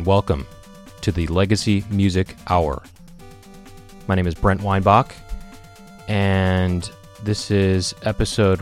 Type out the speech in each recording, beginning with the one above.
welcome to the Legacy Music Hour. My name is Brent Weinbach, and this is episode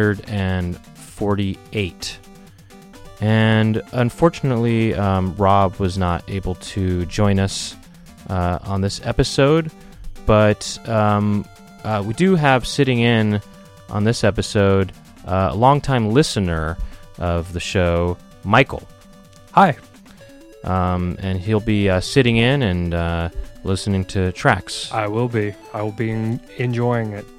148. And unfortunately, Rob was not able to join us on this episode, but we do have sitting in on this episode a longtime listener of the show, Michael. Hi. And he'll be sitting in and listening to tracks. I will be enjoying it.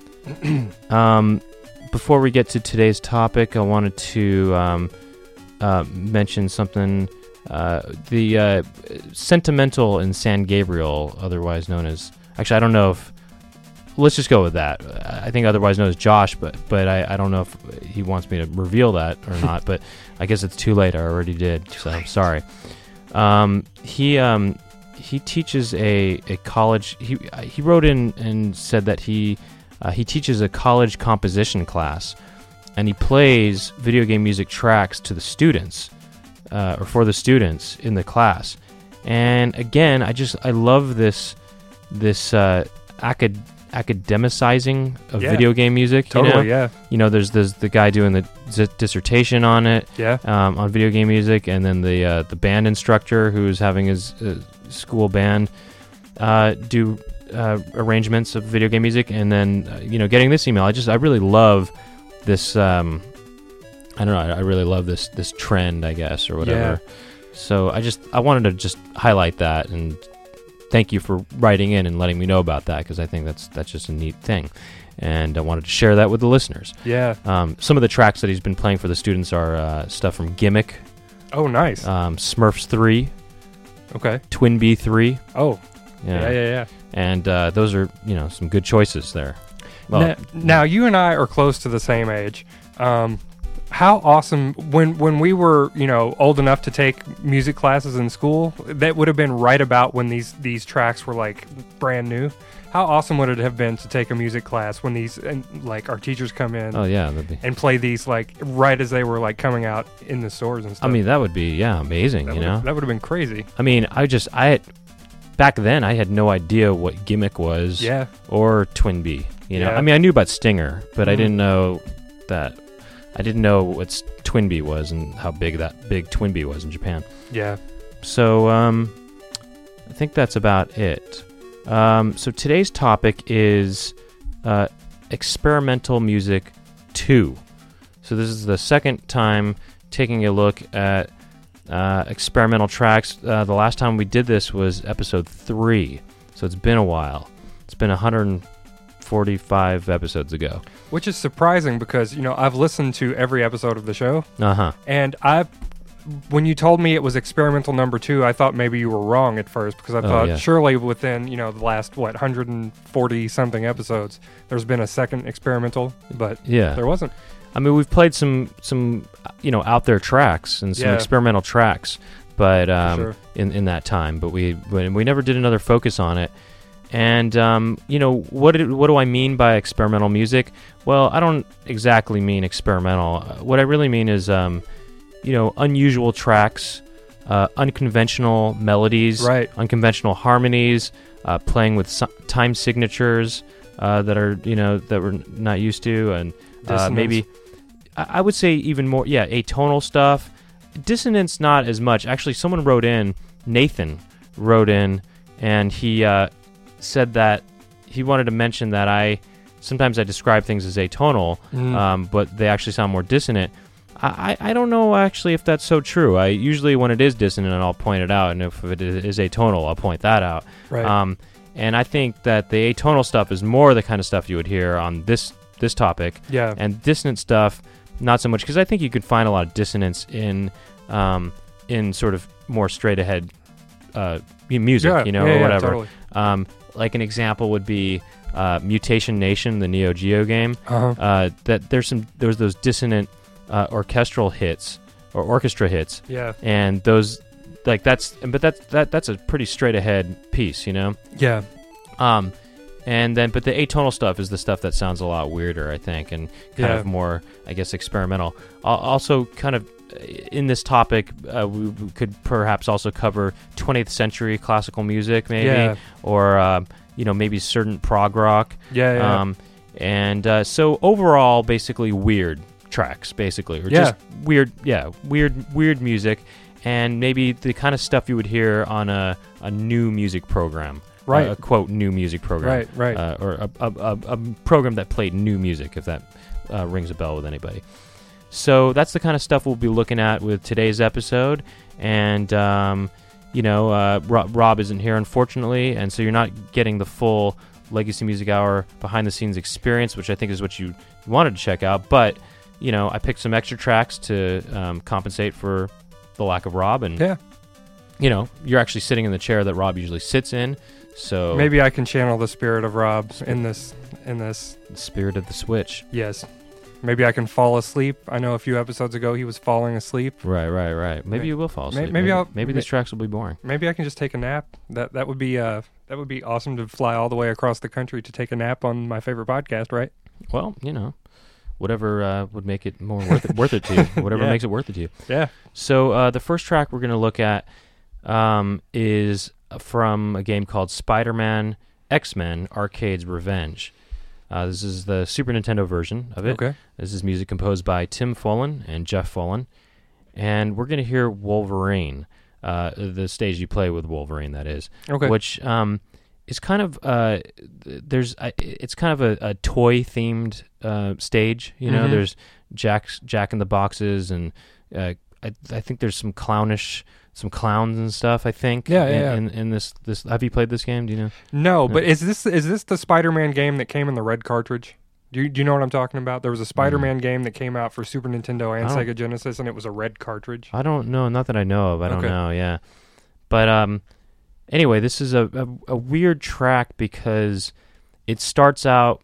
Before we get to today's topic, I wanted to mention something. The Sentimental in San Gabriel, otherwise known as... Actually, I don't know if... Let's just go with that. I think otherwise known as Josh, but I don't know if he wants me to reveal that or not, but I guess it's too late. I already did, so I'm sorry. He teaches a college... He wrote in and said that he teaches a college composition class, and he plays video game music tracks to the students, or for the students in the class. And again, I love this academicizing of video game music. Totally, yeah. You know, there's the guy doing the dissertation on it, on video game music, and then the band instructor who's having his school band do arrangements of video game music, and then getting this email. I really love this. I don't know. I really love this trend, I guess, or whatever. Yeah. So I wanted to just highlight that and thank you for writing in and letting me know about that, because I think that's just a neat thing, and I wanted to share that with the listeners. Yeah. Some of the tracks that he's been playing for the students are stuff from Gimmick. Oh, nice. Smurfs 3. Okay. Twin Bee 3. Oh. Yeah. Yeah. And those are some good choices there. Well, now you and I are close to the same age. How awesome, when we were, old enough to take music classes in school, that would have been right about when these tracks were like brand new. How awesome would it have been to take a music class when our teachers come in and play these like right as they were like coming out in the stores and stuff. I mean, that would be amazing, that would have been crazy. I mean, back then I had no idea what Gimmick was, or Twin Bee. I mean, I knew about Stinger, but I didn't know that. I didn't know what Twin Bee was and how big Twin Bee was in Japan. Yeah. So I think that's about it. So today's topic is experimental music 2. So this is the second time taking a look at experimental tracks. The last time we did this was episode 3. So it's been a while. It's been 145 episodes ago. Which is surprising because, I've listened to every episode of the show. Uh-huh. And when you told me it was experimental number 2, I thought maybe you were wrong at first, because I thought surely within, the last, 140-something episodes, there's been a second experimental, but there wasn't. I mean, we've played some out there tracks and some experimental tracks, but in that time, but we never did another focus on it. And, what do I mean by experimental music? Well, I don't exactly mean experimental. What I really mean is, unusual tracks, unconventional melodies, unconventional harmonies, playing with time signatures that are, that we're not used to, and maybe, I would say even more, atonal stuff. Dissonance, not as much. Actually, Nathan wrote in, and he... said that he wanted to mention that sometimes I describe things as atonal, but they actually sound more dissonant. I don't know actually if that's so true. I usually, when it is dissonant, I'll point it out, and if it is atonal, I'll point that out. Right. And I think that the atonal stuff is more the kind of stuff you would hear on this topic. Yeah. And dissonant stuff, not so much, because I think you can find a lot of dissonance in sort of more straight ahead music, or whatever. Totally. Like an example would be Mutation Nation, the Neo Geo game. Uh-huh. That there was those dissonant orchestral hits or orchestra hits. Yeah. And those that's a pretty straight ahead piece, Yeah. And then, but the atonal stuff is the stuff that sounds a lot weirder, I think, and kind of more, I guess, experimental. Also, kind of in this topic, we could perhaps also cover 20th century classical music, maybe, or maybe certain prog rock. And so overall, basically weird tracks, basically, or just weird music, and maybe the kind of stuff you would hear on a new music program. Right. A quote, new music program. Right. Or a program that played new music, if that rings a bell with anybody. So that's the kind of stuff we'll be looking at with today's episode. And, Rob isn't here, unfortunately, and so you're not getting the full Legacy Music Hour behind-the-scenes experience, which I think is what you wanted to check out. But, I picked some extra tracks to compensate for the lack of Rob. And, you're actually sitting in the chair that Rob usually sits in. So maybe I can channel the spirit of Rob in this. The spirit of the Switch. Yes. Maybe I can fall asleep. I know a few episodes ago he was falling asleep. Right. Maybe you will fall asleep. Maybe these tracks will be boring. Maybe I can just take a nap. That would be awesome to fly all the way across the country to take a nap on my favorite podcast, right? Well, whatever would make it more worth it to you. Whatever makes it worth it to you. Yeah. So the first track we're going to look at is from a game called Spider-Man X-Men Arcade's Revenge. This is the Super Nintendo version of it. Okay. This is music composed by Tim Follin and Jeff Follin. And we're going to hear Wolverine, the stage you play with Wolverine, that is. Okay. Which is kind of, it's kind of a toy-themed stage. There's Jack in the Boxes, and I think there's some clowns and stuff, I think. In this, have you played this game? Do you know? No, but is this the Spider-Man game that came in the red cartridge? Do you know what I'm talking about? There was a Spider-Man game that came out for Super Nintendo and Sega Genesis, and it was a red cartridge. I don't know, not that I know of. I don't know. Yeah, but anyway, this is a weird track because it starts out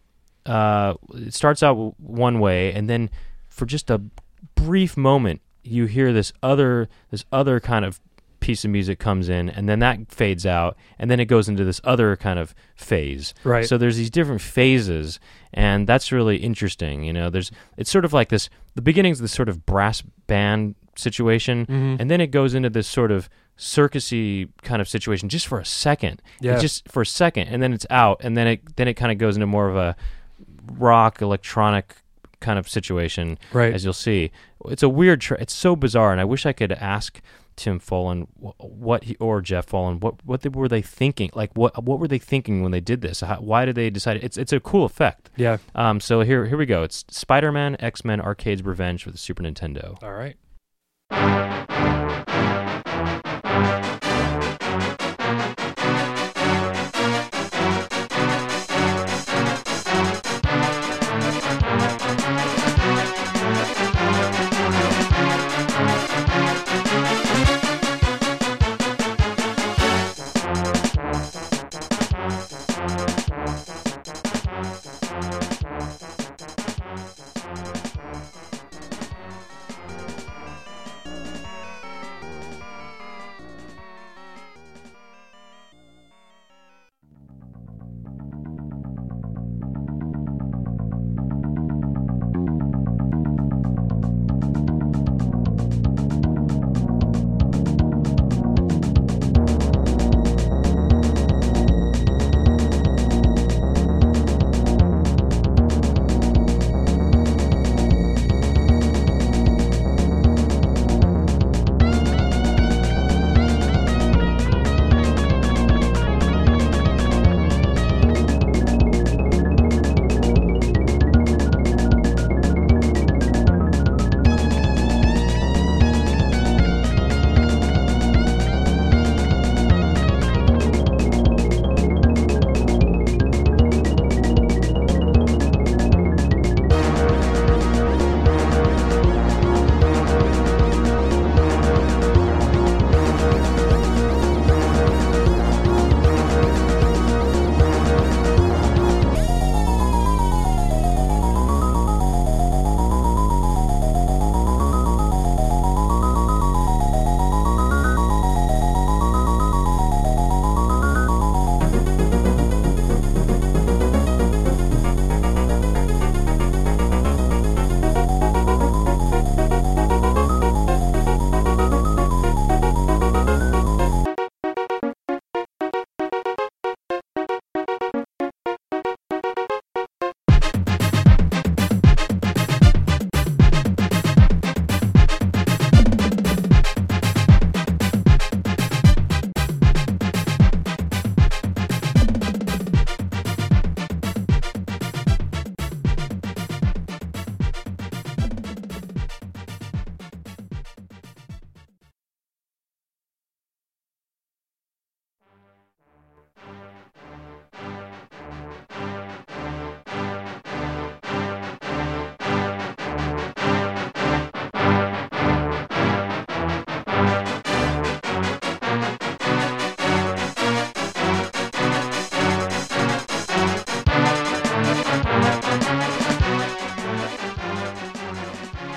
one way, and then for just a brief moment, you hear this other kind of piece of music comes in, and then that fades out, and then it goes into this other kind of phase. Right. So there's these different phases, and that's really interesting. It's sort of like this. The beginning's this sort of brass band situation, and then it goes into this sort of circusy kind of situation just for a second. Yeah. Just for a second, and then it's out, and then it kind of goes into more of a rock electronic kind of situation, right? As you'll see, it's a weird. It's so bizarre, and I wish I could ask Tim Follin or Jeff Follin what were they thinking? Like what were they thinking when they did this? Why did they decide? It's a cool effect. Yeah. So here we go. It's Spider-Man X-Men Arcade's Revenge for the Super Nintendo. All right.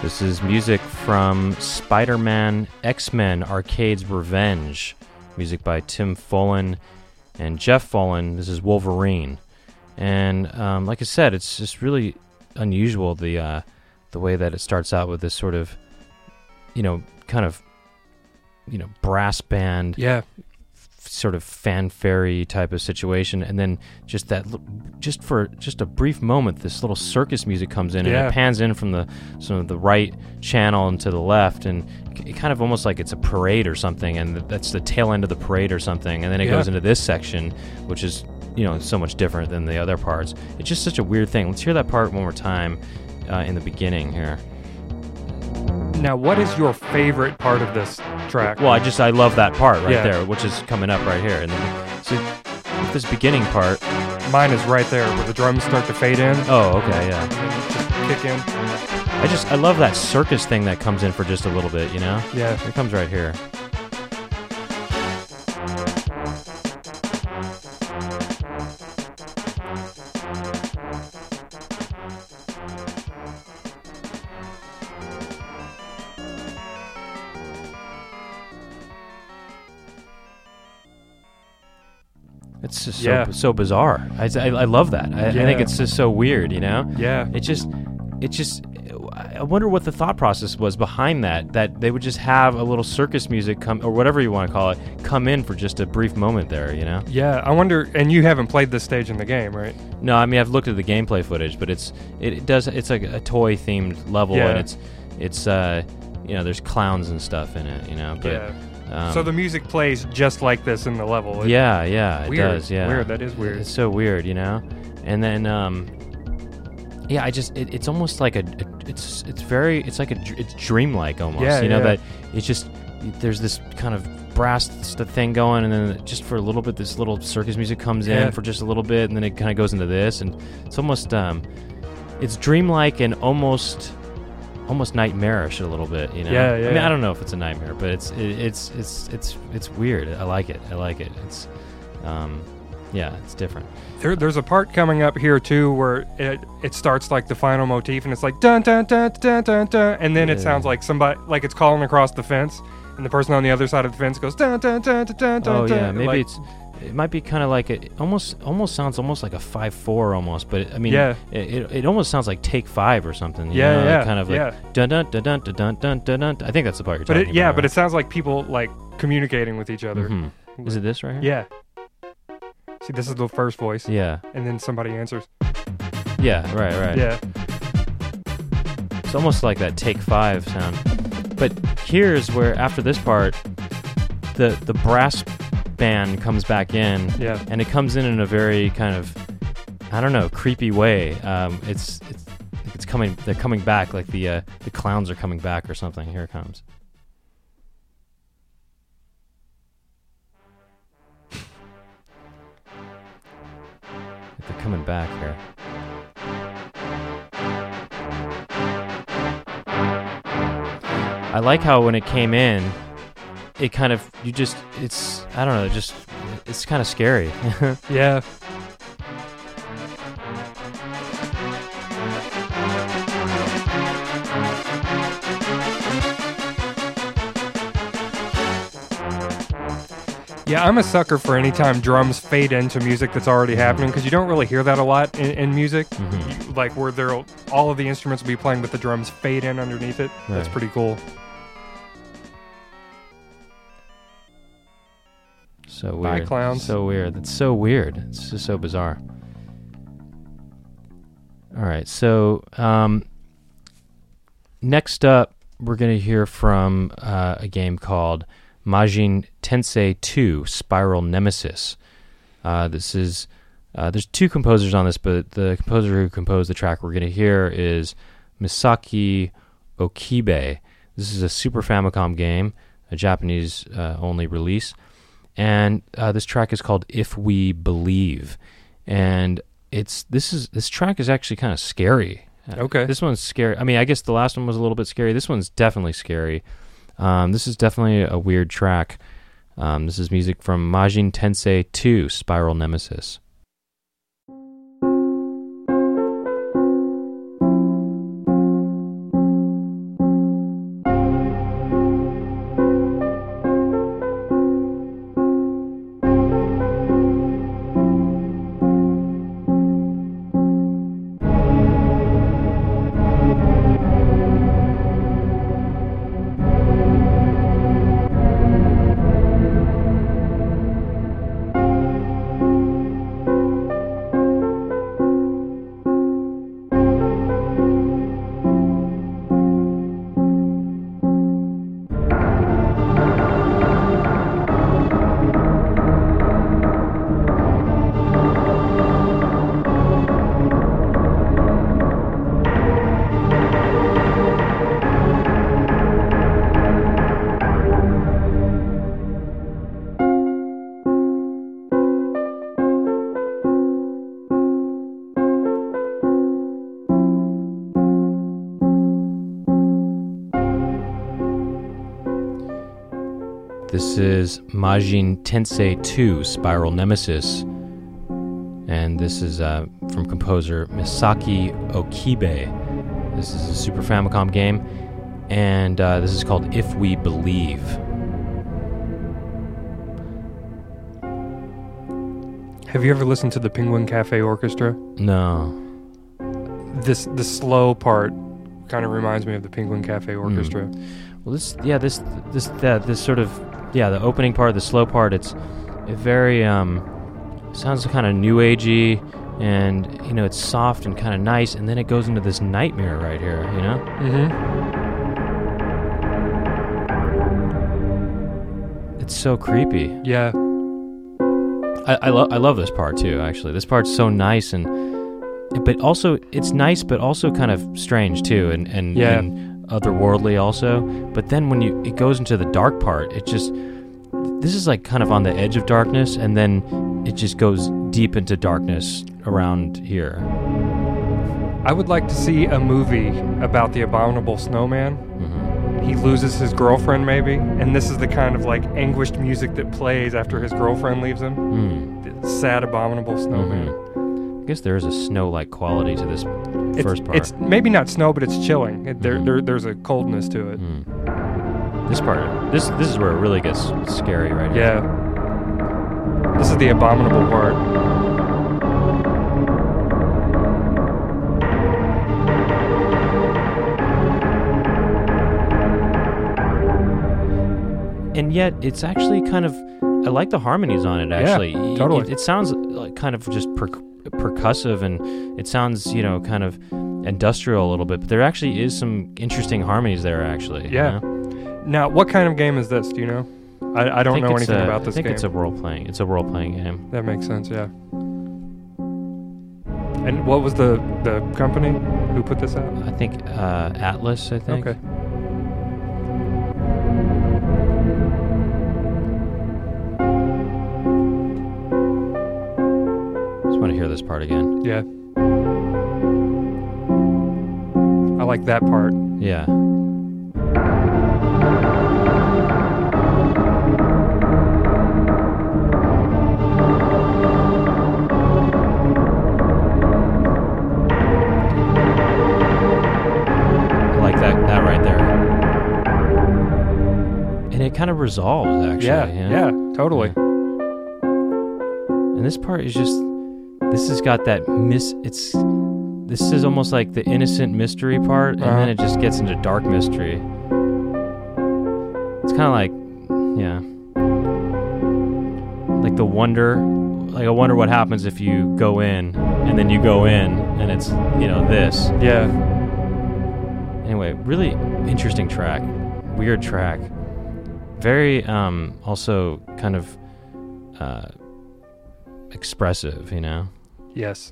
This is music from Spider-Man X-Men Arcade's Revenge. Music by Tim Follin and Jeff Follin. This is Wolverine. And like I said, it's just really unusual, the way that it starts out with this sort of, kind of, brass band. Yeah. Sort of fanfare type of situation, and then just for a brief moment, this little circus music comes in, and it pans in from the right channel and to the left, and it kind of almost like it's a parade or something, and that's the tail end of the parade or something, and then it goes into this section, which is so much different than the other parts. It's just such a weird thing. Let's hear that part one more time in the beginning here. Now, what is your favorite part of this track? Well, I love that part right there, which is coming up right here. And then, so this beginning part. Mine is right there, where the drums start to fade in. Oh, okay, yeah. And just kick in. I love that circus thing that comes in for just a little bit, Yeah. It comes right here. It's just so bizarre. I love that. I think it's just so weird, Yeah. It just. I wonder what the thought process was behind that they would just have a little circus music come, or whatever you want to call it, come in for just a brief moment there, Yeah, I wonder, and you haven't played this stage in the game, right? No, I mean, I've looked at the gameplay footage, but it's like a toy themed level, and it's there's clowns and stuff in it, but so the music plays just like this in the level. It does. Yeah, weird. That is weird. It's so weird, and then it's almost like it's dreamlike almost. That it's just there's this kind of brass thing going, and then just for a little bit this little circus music comes in for just a little bit, and then it kind of goes into this, and it's almost it's dreamlike and almost nightmarish a little bit, Yeah. I mean, I don't know if it's a nightmare, but it's weird. I like it. It's it's different. There's a part coming up here too where it starts like the final motif, and it's like dun dun dun dun dun dun, and then it sounds like somebody, like it's calling across the fence, and the person on the other side of the fence goes dun dun dun dun dun dun. Oh yeah, maybe like, it might be kind of like it almost sounds almost like a 5/4 almost, but I mean, it almost sounds like Take 5 or something. Kind of like dun dun dun dun dun dun dun dun. I think that's the part you're talking about. Yeah, but it sounds like people like communicating with each other. Mm-hmm. Is it this right here? Yeah. See, this is the first voice. Yeah. And then somebody answers. Yeah. Right. Yeah. It's almost like that Take 5 sound. But here's where after this part, the brass band comes back in, and it comes in a very kind of, I don't know, creepy way. It's coming. They're coming back, like the clowns are coming back or something. Here it comes. They're coming back here. I like how when it came in, it kind of, it's I don't know, it's kind of scary. Yeah. Yeah, I'm a sucker for any time drums fade into music that's already happening, because you don't really hear that a lot in music. Mm-hmm. Like where all of the instruments will be playing, but the drums fade in underneath it. Right. That's pretty cool. So weird. Bye, clowns. So weird. That's so weird. It's just so bizarre. All right, so next up, we're going to hear from a game called Majin Tensei 2 Spiral Nemesis. This is there's two composers on this, but the composer who composed the track we're going to hear is Misaki Okibe. This is a Super Famicom game, a Japanese only release, and this track is called If We Believe, and this track is actually kind of scary. Okay, this one's scary. I mean, I guess the last one was a little bit scary. This one's definitely scary. This is definitely a weird track. This is music from Majin Tensei 2 Spiral Nemesis. This is Majin Tensei 2 Spiral Nemesis. And this is from composer Misaki Okibe. This is a Super Famicom game. And this is called If We Believe. Have you ever listened to the Penguin Cafe Orchestra? No. The slow part kind of reminds me of the Penguin Cafe Orchestra. Well, this sort of, the opening part, the slow part, it very, sounds kind of new agey, and, it's soft and kind of nice, and then it goes into this nightmare right here, It's so creepy. Yeah. I love this part too, actually. This part's so nice, but also it's nice, but also kind of strange too, and otherworldly also. But then when it goes into the dark part, this is like kind of on the edge of darkness, and then it just goes deep into darkness around here. I would like to see a movie about the Abominable Snowman. He loses his girlfriend, maybe, and this is the kind of like anguished music that plays after his girlfriend leaves him. The sad, abominable snowman. I guess there is a snow-like quality to this first part. It's maybe not snow, but it's chilling. There's a coldness to it. This part, this is where it really gets scary right here. Yeah. This is the abominable part. And yet, it's actually kind of... I like the harmonies on it, actually. Yeah, totally. It sounds like kind of just percussive, and it sounds, kind of industrial a little bit. But there actually is some interesting harmonies there, actually. Yeah. Now, what kind of game is this? Do you know? I don't know anything about this game. I think it's a role-playing. It's a role-playing game. That makes sense, yeah. And what was the company who put this out? I think Atlas, I think. Okay. Want to hear this part again. Yeah. I like that part. Yeah. I like that right there. And it kind of resolves, actually. Yeah, totally. And this part is just... This has got that this is almost like the innocent mystery part, and then it just gets into dark mystery. It's kind of like, like the wonder, like I wonder what happens if you go in, and then you go in, and it's, this. Yeah. Anyway, really interesting track. Weird track. Very, also kind of, expressive, Yes.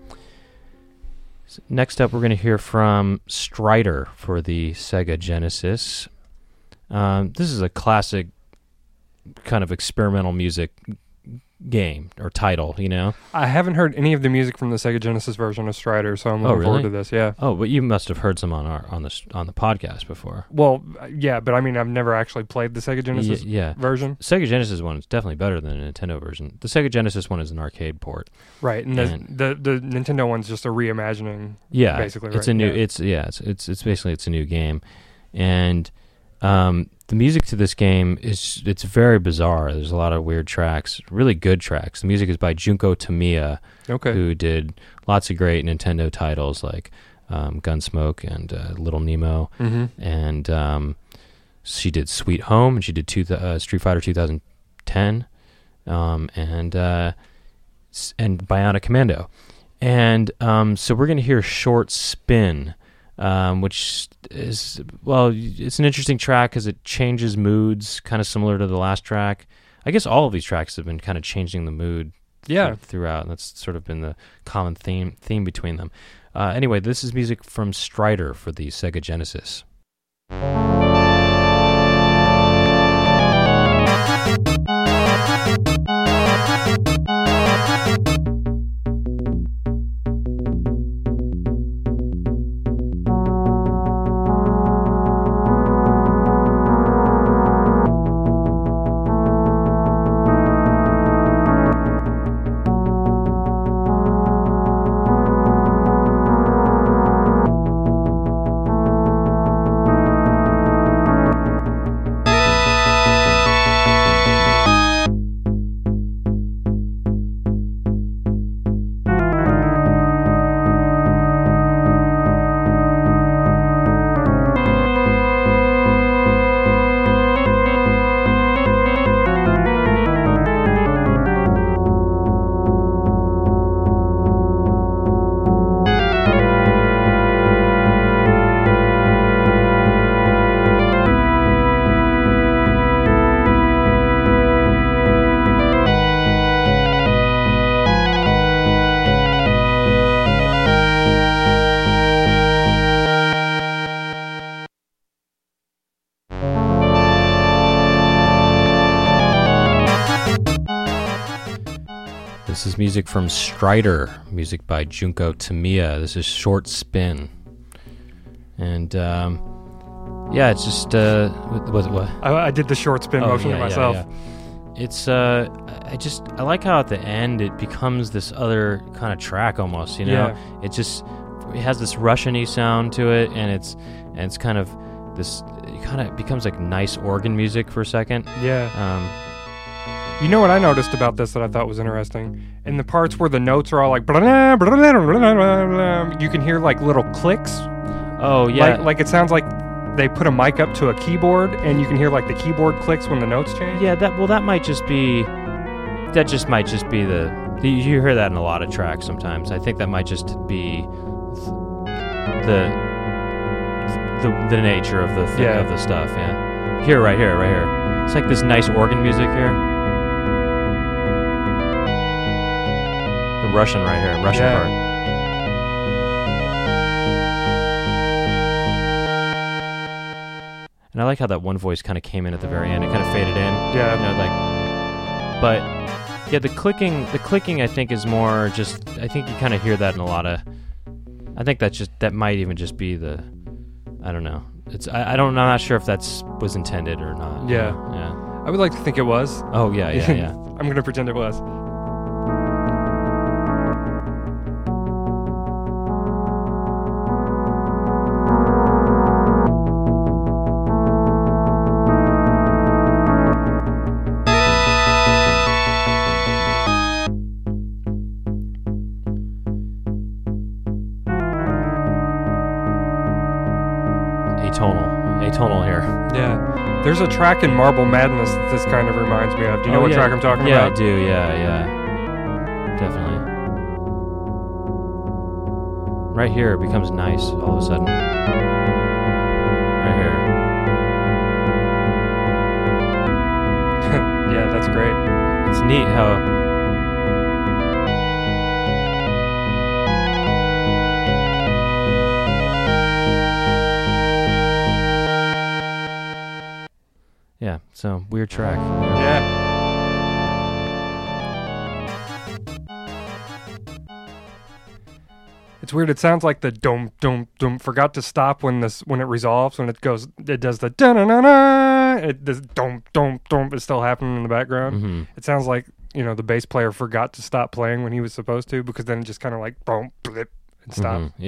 So next up, we're going to hear from Strider for the Sega Genesis. This is a classic kind of experimental music game or title, I haven't heard any of the music from the Sega Genesis version of Strider, so I'm looking forward to this. Yeah. Oh, but you must have heard some on the podcast before. Well, yeah, but I mean, I've never actually played the Sega Genesis version. Sega Genesis one is definitely better than the Nintendo version. The Sega Genesis one is an arcade port, right? And the Nintendo one's just a reimagining. Yeah, basically, it's a new. It's basically it's a new game, and the music to this game it's very bizarre. There's a lot of weird tracks, really good tracks. The music is by Junko Tamiya, who did lots of great Nintendo titles like Gunsmoke and Little Nemo, and she did Sweet Home, and she did Street Fighter 2010, and Bionic Commando, and so we're gonna hear Short Spin. Which is, it's an interesting track because it changes moods, kind of similar to the last track. I guess all of these tracks have been kind of changing the mood throughout, and that's sort of been the common theme between them. Anyway, this is music from Strider for the Sega Genesis. music from Strider, music by Junko Tamiya. This is Short Spin. And, it's just, what? I did the short spin motion to myself. Yeah. It's, I like how at the end it becomes this other kind of track almost, you know? Yeah. It has this Russian-y sound to it, and it's kind of this, it kind of becomes like nice organ music for a second. Yeah. You know what I noticed about this that I thought was interesting? In the parts where the notes are all like, you can hear like little clicks. Oh, yeah. Like it sounds like they put a mic up to a keyboard, and you can hear like the keyboard clicks when the notes change. Yeah, that might just be the you hear that in a lot of tracks sometimes. I think that might just be the nature of the thing, of the stuff. Yeah, right here. It's like this nice organ music here. The Russian right here, part. And I like how that one voice kind of came in at the very end. It kind of faded in. Yeah. You know, but yeah, the clicking I think is more just, I think you kind of hear that in a lot of, I think that might even just be the, I don't know. I'm not sure if was intended or not. Yeah. Yeah. I would like to think it was. Oh, yeah. I'm going to pretend it was. Atonal here. Yeah. There's a track in Marble Madness that this kind of reminds me of. Do you know what track I'm talking about? Yeah, I do. Yeah. Definitely. Right here, it becomes nice all of a sudden. Right here. Yeah, that's great. It's neat how... Yeah, so weird track. Yeah. It's weird. It sounds like the dum dum dum. Forgot to stop when it resolves. When it does the da na na na. This dum dum dum is still happening in the background. Mm-hmm. It sounds like the bass player forgot to stop playing when he was supposed to, because then it just kind of like boom blip and stop. Mm-hmm.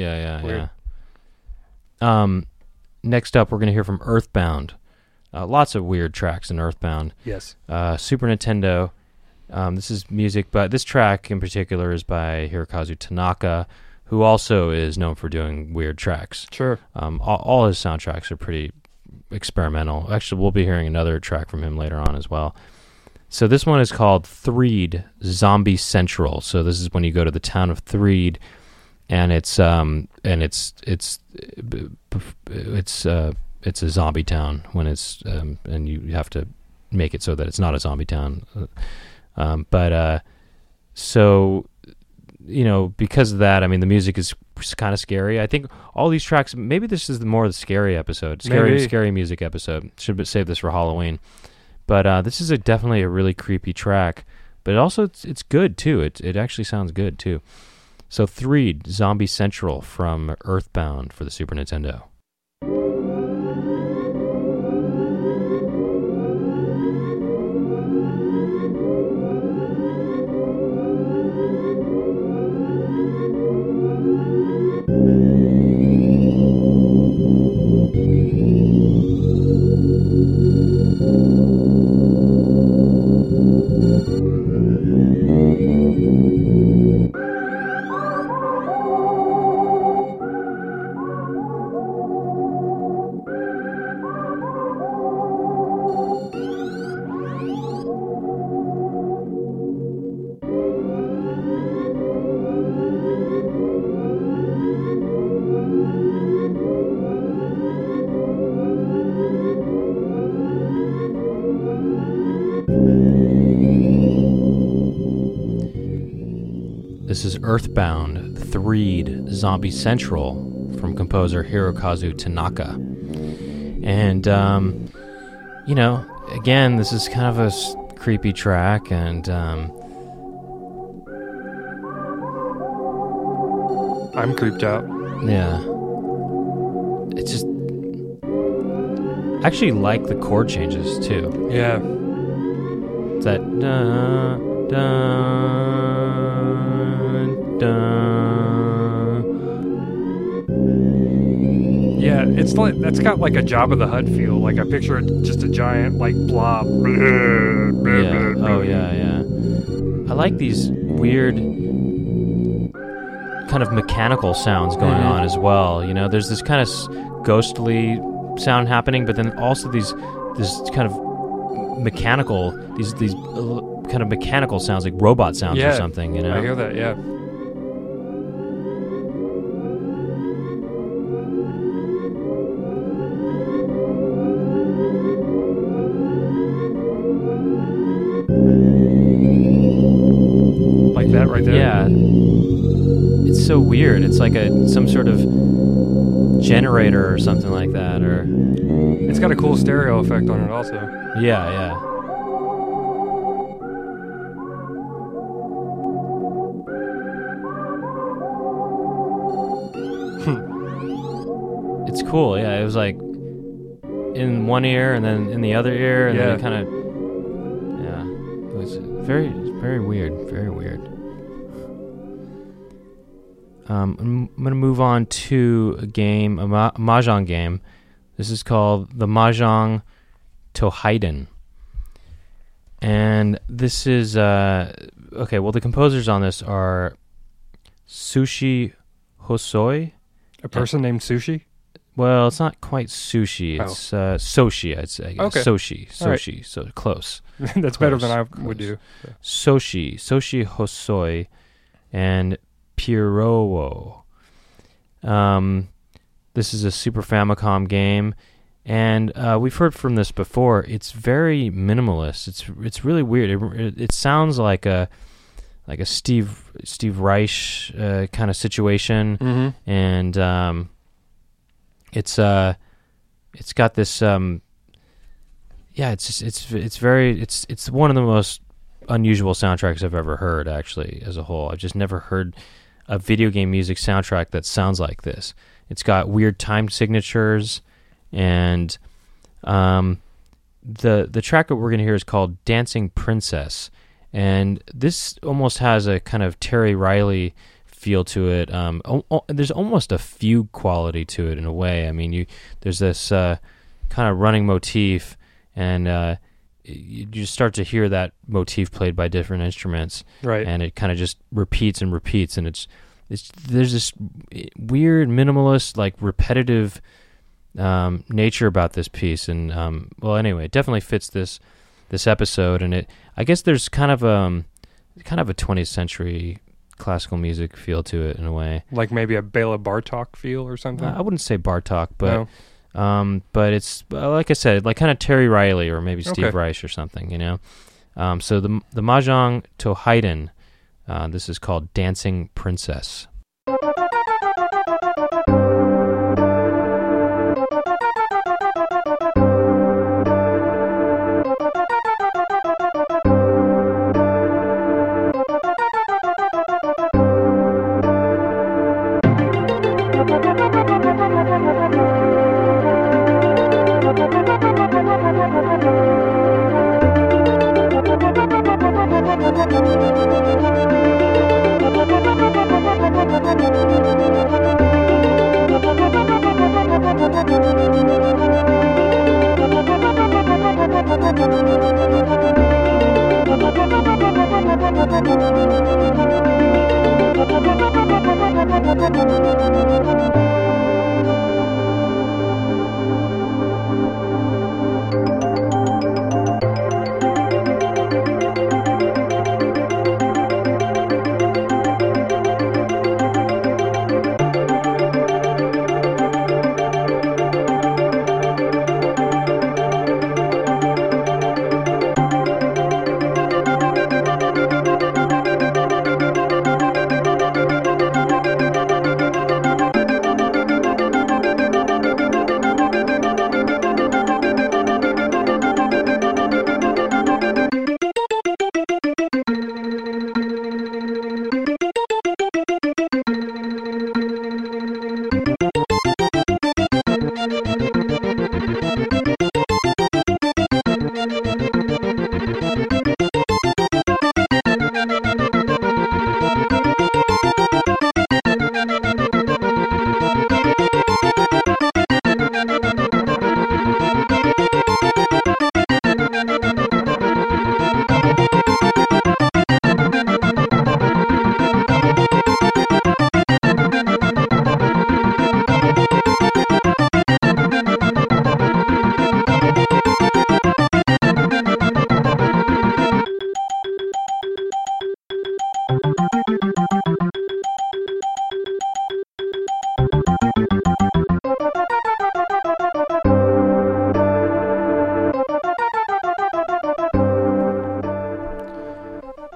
Yeah. Next up, we're gonna hear from Earthbound. Lots of weird tracks in Earthbound. Yes. Super Nintendo. This is music, but this track in particular is by Hirokazu Tanaka, who also is known for doing weird tracks. Sure. All his soundtracks are pretty experimental. Actually, we'll be hearing another track from him later on as well. So this one is called Threed Zombie Central. So this is when you go to the town of Threed, and it's a zombie town when it's and you have to make it so that it's not a zombie town. So because of that, I mean, the music is kind of scary. I think all these tracks, maybe this is more the scary episode, scary music episode. Should save this for Halloween. But this is definitely a really creepy track. But also it's good too. It actually sounds good too. So Threed Zombie Central from Earthbound for the Super Nintendo. This is Earthbound, Threed, Zombie Central from composer Hirokazu Tanaka. And, again, this is kind of a creepy track, and I'm creeped out. Yeah. It's just... I actually like the chord changes, too. Yeah. It's that... Dun, dun, dun. Yeah, it's like... That's got like a Jabba the Hutt feel. Like, I picture it just a giant, like, blob. Yeah. Oh, yeah. I like these weird... kind of mechanical sounds going on as well. You know, there's this kind of ghostly sound happening, but then also this kind of mechanical, these kind of mechanical sounds, like robot sounds or something. You know, I hear that. Yeah. Like that right there. Yeah. It's so weird. It's like some sort of generator or something like that, or it's got a cool stereo effect on it also. Yeah. It's cool. Yeah, it was like in one ear and then in the other ear, and then it kind of it was very, very weird. Very weird. I'm going to move on to a game, a Mahjong game. This is called the Mahjong Tohaiden. And this is, okay, well, the composers on this are Sushi Hosoi. A person named Sushi? Well, it's not quite sushi. It's Soshi, I'd say. Okay. Soshi, right. So close. That's better than I would do. So. Soshi Hosoi, and Pirowo. This is a Super Famicom game, and we've heard from this before. It's very minimalist. It's really weird. It sounds like a Steve Reich kind of situation, and it's got this it's one of the most unusual soundtracks I've ever heard, actually, as a whole. I've just never heard a video game music soundtrack that sounds like this. It's got weird time signatures, and the track that we're going to hear is called Dancing Princess, and this almost has a kind of Terry Riley feel to it. There's almost a fugue quality to it in a way. I mean, there's this kind of running motif, and you start to hear that motif played by different instruments, right? And it kind of just repeats and repeats, and there's this weird minimalist, like repetitive nature about this piece, and well, anyway, it definitely fits this episode, and I guess there's kind of a 20th century classical music feel to it in a way, like maybe a Bela Bartok feel or something. I wouldn't say Bartok, but. No. But it's like I said, like kind of Terry Riley or maybe Steve Reich or something, you know. So the Mahjong Tohaiden, this is called Dancing Princess.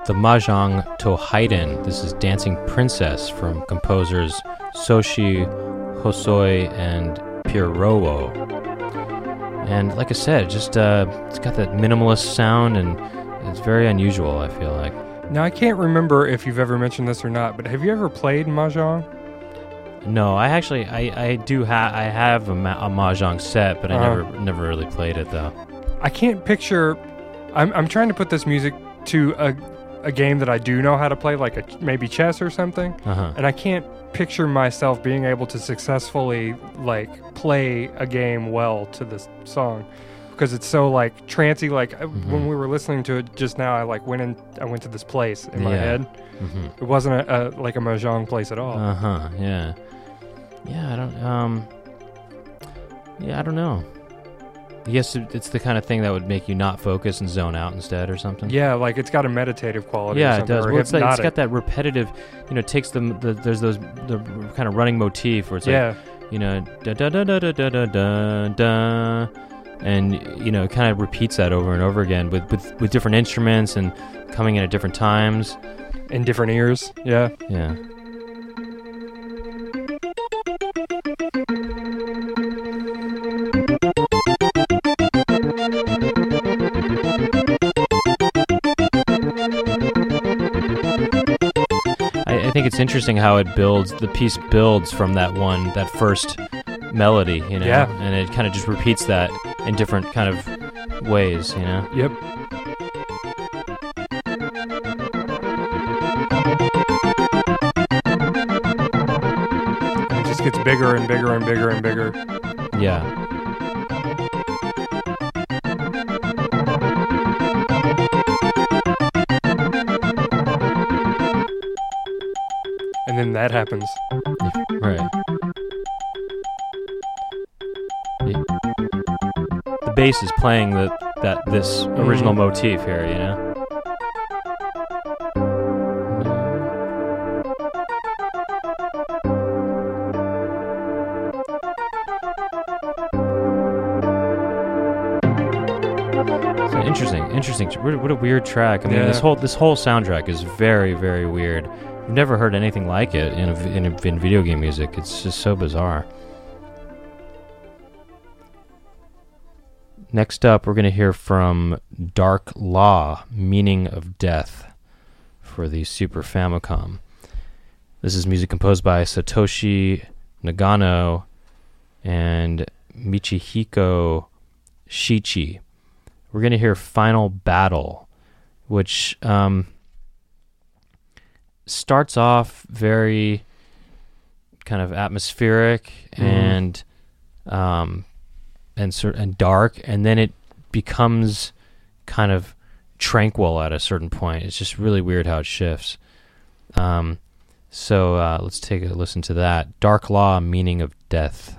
the Mahjong Tohaiden. This is Dancing Princess from composers Soshi Hosoi and Pirowo. And like I said, just it's got that minimalist sound, and it's very unusual, I feel like. Now, I can't remember if you've ever mentioned this or not, but have you ever played Mahjong? No, I actually, I have a Mahjong set, but I never really played it, though. I can't picture... I'm trying to put this music to a game that I do know how to play, like maybe chess or something, and I can't picture myself being able to successfully like play a game well to this song because it's so like trancy. Like when we were listening to it just now, I went to this place in my head. It wasn't a Mahjong place at all. Yeah. I don't know. Yes, it's the kind of thing that would make you not focus and zone out instead or something. Yeah, like it's got a meditative quality. Yeah, it does. Well, it's got that repetitive, it takes there's the kind of running motif where it's da da da da da da da da da, and it kind of repeats that over and over again with different instruments and coming in at different times. In different ears. Yeah. Yeah. I think it's interesting how the piece builds from that first melody, Yeah. And it kind of just repeats that in different kind of ways, Yep. And it just gets bigger and bigger and bigger and bigger. Yeah. And then that happens. Right. The bass is playing this original motif here, So interesting. What a weird track. I mean, this whole soundtrack is very, very weird. I've never heard anything like it in video game music. It's just so bizarre. Next up, we're going to hear from Dark Law, Meaning of Death, for the Super Famicom. This is music composed by Satoshi Nagano and Michihiko Shichi. We're going to hear Final Battle, which starts off very kind of atmospheric and dark, and then it becomes kind of tranquil at a certain point. It's just really weird how it shifts. So let's take a listen to that. Dark Law, Meaning of Death.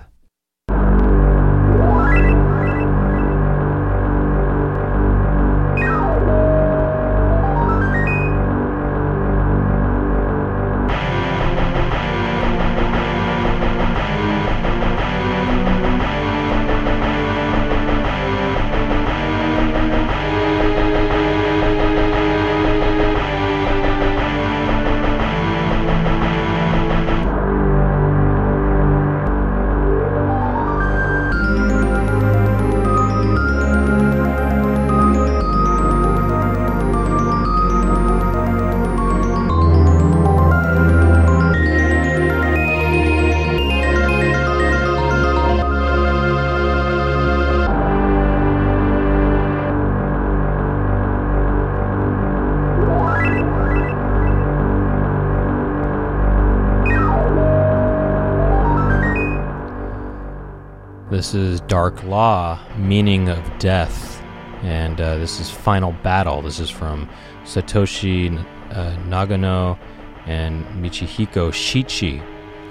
This is Dark Law, Meaning of Death, and this is Final Battle. This is from Satoshi Nagano and Michihiko Shichi.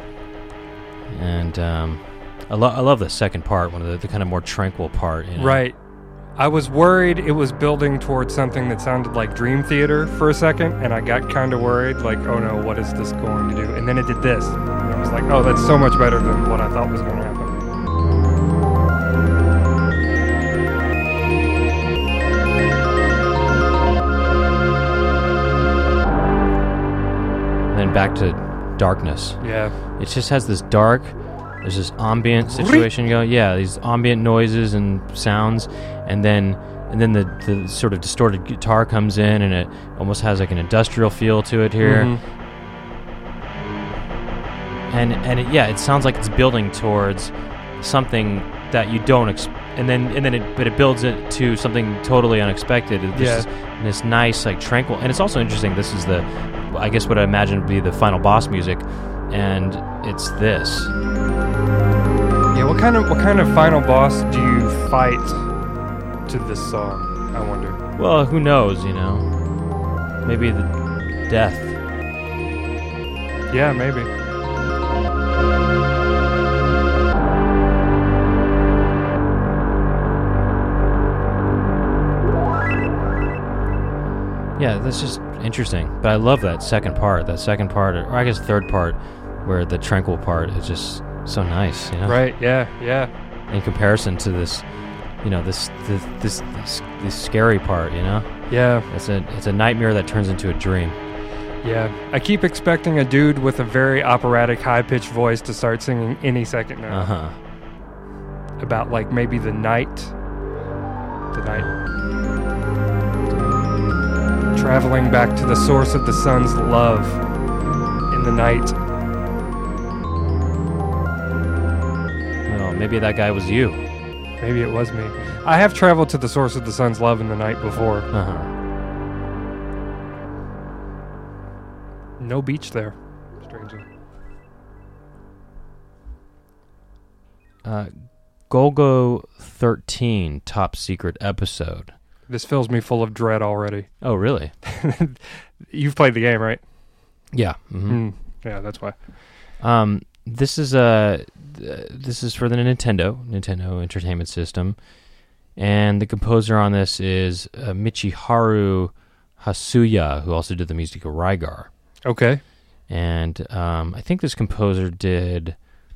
And I love the second part, one of the kind of more tranquil part. Right. I was worried it was building towards something that sounded like Dream Theater for a second, and I got kind of worried, like, oh no, what is this going to do? And then it did this. And I was like, oh, that's so much better than what I thought was going to happen. back to darkness. Yeah. It just has this dark, there's this ambient situation going. Yeah, these ambient noises and sounds, and then the sort of distorted guitar comes in, and it almost has like an industrial feel to it here. Mm-hmm. And it sounds like it's building towards something that you don't but it builds it to something totally unexpected. This nice, like, tranquil, and it's also interesting. This is I guess what I imagine would be the final boss music, and it's this. Yeah, what kind of final boss do you fight to this song, I wonder? Well, who knows, Maybe the death. Yeah, maybe. Yeah, that's just interesting. But I love that second part, or I guess third part, where the tranquil part is just so nice, Right, yeah. In comparison to this, this scary part, Yeah. It's a nightmare that turns into a dream. Yeah. I keep expecting a dude with a very operatic, high-pitched voice to start singing any second now. Uh-huh. About, like, maybe the night. Traveling back to the source of the sun's love in the night. Well, maybe that guy was you. Maybe it was me. I have traveled to the source of the sun's love in the night before. Uh-huh. No beach there, strangely. Golgo 13, top secret episode. This fills me full of dread already. Oh, really? You've played the game, right? Yeah. Mm-hmm. Yeah, that's why. This is for the Nintendo Entertainment System, and the composer on this is Michiharu Hasuya, who also did the music of Rygar. Okay. And I think this composer did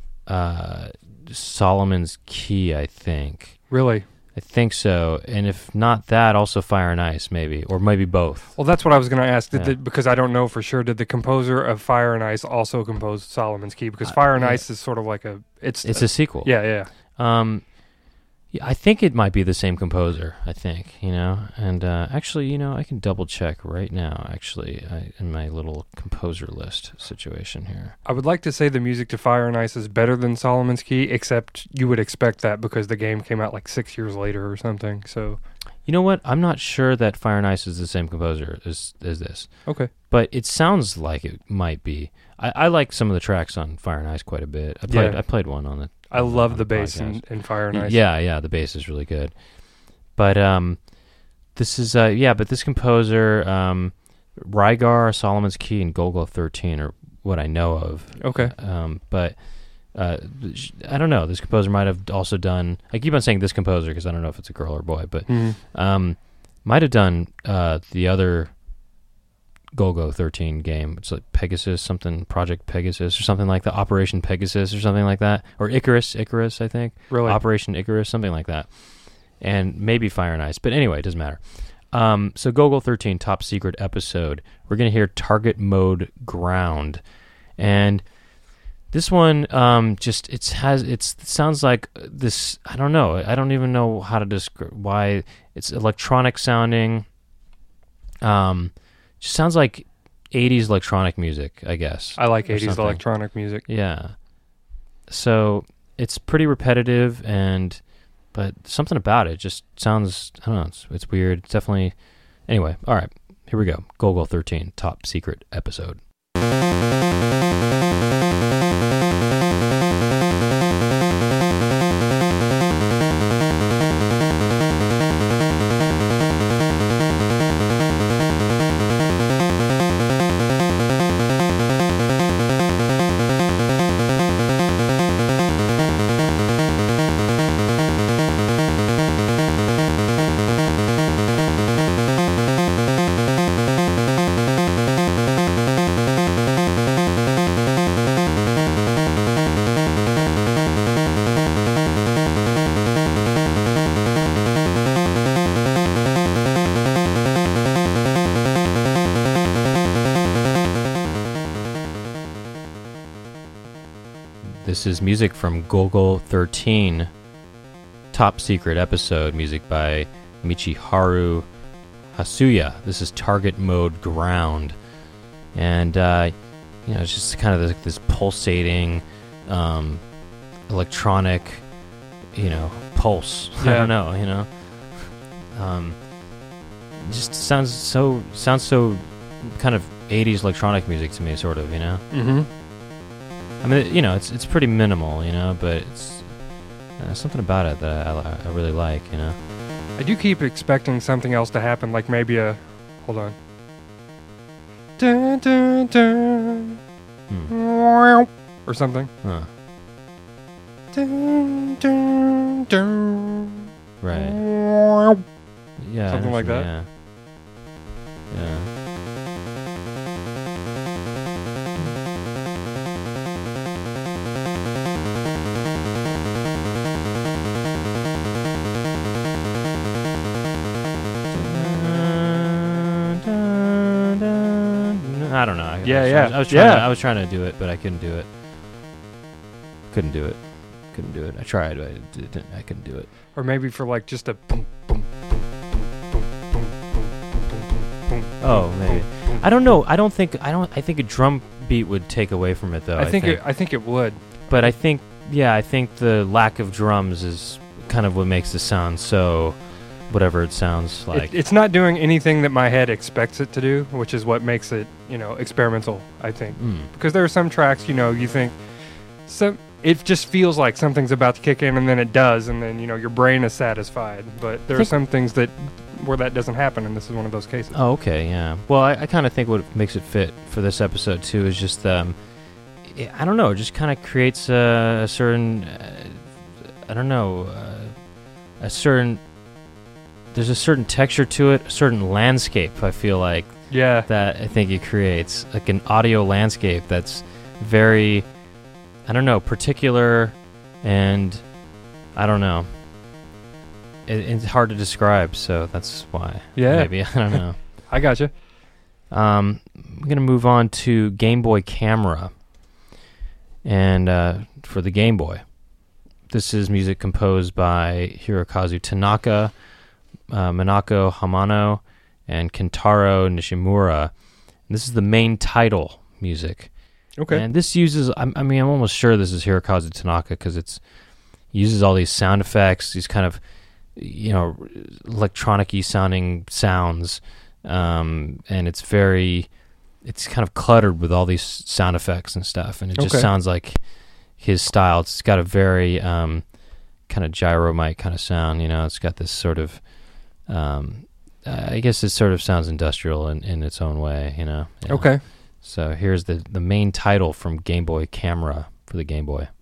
Solomon's Key, I think. Really? I think so. And if not that, also Fire and Ice, maybe. Or maybe both. Well, that's what I was going to ask. Because I don't know for sure. Did the composer of Fire and Ice also compose Solomon's Key? Because Fire and Ice is sort of like It's a sequel. Yeah. Yeah, I think it might be the same composer, and actually, I can double check right now, in my little composer list situation here. I would like to say the music to Fire and Ice is better than Solomon's Key, except you would expect that because the game came out like 6 years later or something, so... You know what? I'm not sure that Fire and Ice is the same composer as this. Okay. But it sounds like it might be. I like some of the tracks on Fire and Ice quite a bit. I played one on the... I love the bass in Fire and Ice. Yeah, the bass is really good. But this is but this composer, Rygar, Solomon's Key, and Golgo 13 are what I know of. Okay. But I don't know. This composer might have also done. I keep on saying this composer because I don't know if it's a girl or boy, but might have done the other Golgo 13 game. It's like Pegasus, Project Pegasus or something like that. Operation Pegasus or something like that. Or Icarus, I think. Really? Operation Icarus, something like that. And maybe Fire and Ice. But anyway, it doesn't matter. So Golgo 13, top secret episode. We're going to hear Target Mode Ground. And this one it sounds like this, I don't know. I don't even know how to describe why. It's electronic sounding. Just sounds like 80s electronic music, I guess. I like 80s electronic music. Yeah. So it's pretty repetitive, but something about it just sounds, I don't know, it's weird. It's definitely... Anyway, all right, here we go. Golgo 13, top secret episode. This is music from Golgo 13, Top Secret Episode, music by Michiharu Hasuya. This is Target Mode Ground. And, it's just kind of this pulsating, electronic, pulse. Yeah. I don't know, just sounds so kind of 80s electronic music to me, sort of, Mm-hmm. I mean, it's pretty minimal, but it's something about it that I really like, I do keep expecting something else to happen, like maybe hold on. Dun, dun, dun. Or something. Huh. Dun, dun, dun. Right. Yeah. Something like that. Yeah. Yeah. I don't know. I was trying to do it, but I couldn't do it. Couldn't do it. I tried, but I couldn't do it. Or maybe for like just a boom, boom, boom, boom, boom, boom, boom. Oh, maybe. I don't know. I think a drum beat would take away from it, though. I think it would. But I think the lack of drums is kind of what makes the sound so whatever it sounds like. It's not doing anything that my head expects it to do, which is what makes it, experimental, I think. Because there are some tracks, you think it just feels like something's about to kick in, and then it does, and then, your brain is satisfied. But there are some things where that doesn't happen, and this is one of those cases. Oh, okay, yeah. Well, I kind of think what makes it fit for this episode, too, is just, I don't know, it just kind of creates a certain, there's a certain texture to it, a certain landscape, I feel like. Yeah. That I think it creates, like an audio landscape that's very, particular, and I don't know. It's hard to describe, so that's why. Yeah. Maybe, I don't know. I gotcha. I'm going to move on to Game Boy Camera, and for the Game Boy. This is music composed by Hirokazu Tanaka, Minako Hamano, and Kentaro Nishimura. And this is the main title music. Okay. And this uses, I'm almost sure this is Hirokazu Tanaka because it uses all these sound effects, these kind of, electronic-y sounding sounds. And it's kind of cluttered with all these sound effects and stuff. And it just sounds like his style. It's got a very kind of gyromite kind of sound, It's got this sort of, I guess it sort of sounds industrial in its own way, Yeah. Okay. So here's the main title from Game Boy Camera for the Game Boy.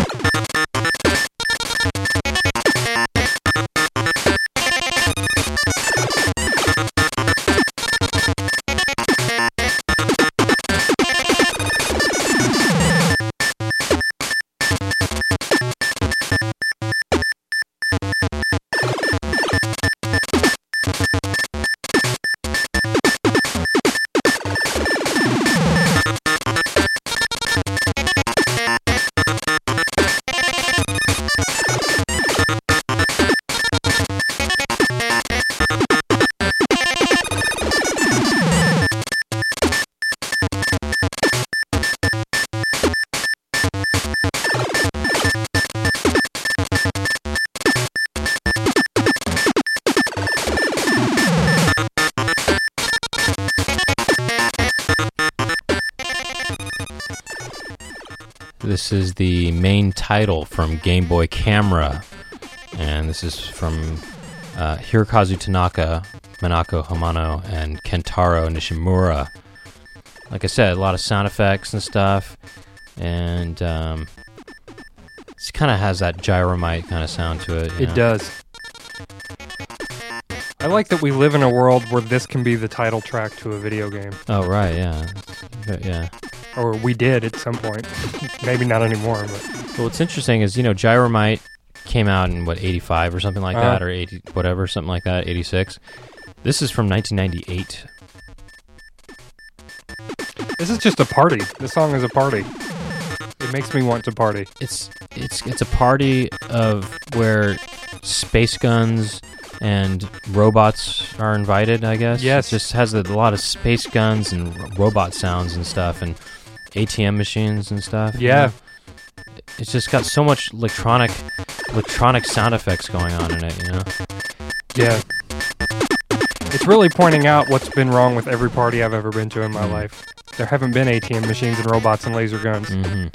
This is the main title from Game Boy Camera, and this is from Hirokazu Tanaka, Minako Hamano, and Kentaro Nishimura. Like I said, a lot of sound effects and stuff, and it kind of has that gyromite kind of sound to it. It does. I like that we live in a world where this can be the title track to a video game. Oh, right, yeah. Yeah. Or we did at some point. Maybe not anymore, but... Well, what's interesting is, Gyromite came out in, 85 or something like that, or 80, whatever, something like that, 86. This is from 1998. This is just a party. This song is a party. It makes me want to party. It's a party of where space guns and robots are invited, I guess. Yes. It just has a lot of space guns and robot sounds and stuff, and ATM machines and stuff. Yeah. It's just got so much electronic sound effects going on in it, you know? Yeah. It's really pointing out what's been wrong with every party I've ever been to in my life. There haven't been ATM machines and robots and laser guns. Mm-hmm.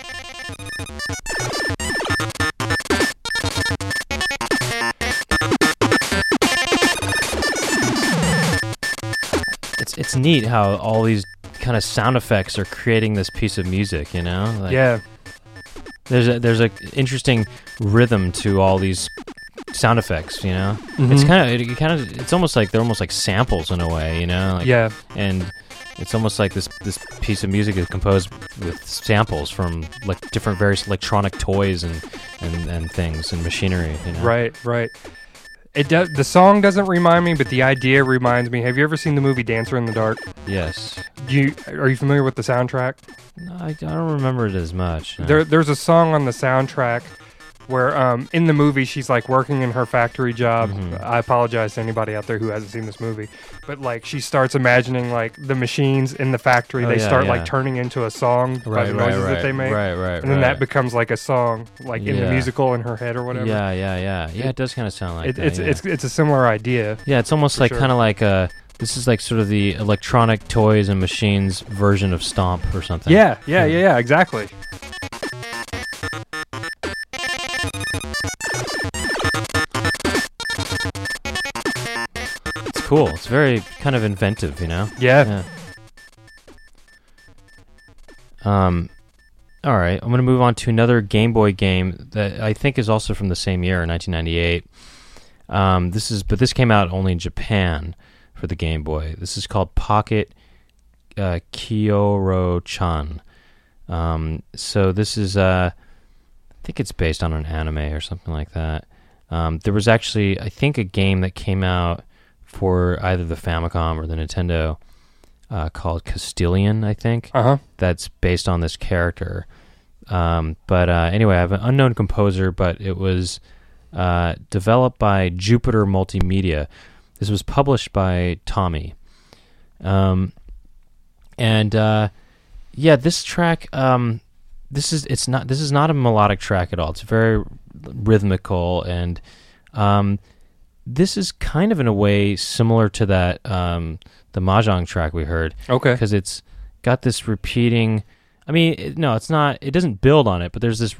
It's neat how all these kind of sound effects are creating this piece of music, you know? Like, yeah. There's a interesting rhythm to all these sound effects, you know? Mm-hmm. It's almost like they're almost like samples in a way, you know? Like, yeah. And it's almost like this piece of music is composed with samples from like different various electronic toys and things and machinery, you know? Right. The song doesn't remind me, but the idea reminds me. Have you ever seen the movie Dancer in the Dark? Yes. Are you familiar with the soundtrack? No, I don't remember it as much. No. There's a song on the soundtrack where in the movie she's like working in her factory job. Mm-hmm. I apologize to anybody out there who hasn't seen this movie, but like she starts imagining like the machines in the factory. They start like turning into a song by the noises that they make. Right. And then that becomes like a song, like in the musical in her head or whatever. Yeah. It does kind of sound like that. It's a similar idea. Yeah, it's almost like kind of like this is like sort of the electronic toys and machines version of Stomp or something. Yeah, exactly. It's cool. It's very kind of inventive, you know? Yeah. All right, I'm going to move on to another Game Boy game that I think is also from the same year, 1998. This came out only in Japan for the Game Boy. This is called Pocket Kyoro-chan. So this is, I think it's based on an anime or something like that. There was actually, I think, a game that came out for either the Famicom or the Nintendo called Castilian, I think. That's based on this character. But anyway, I have an unknown composer, but it was developed by Jupiter Multimedia. This was published by Tommy. This track, this is not a melodic track at all. It's very rhythmical, and this is kind of in a way similar to that the Mahjong track we heard. Okay. Because it's got this repeating. I mean, it's not. It doesn't build on it, but there's this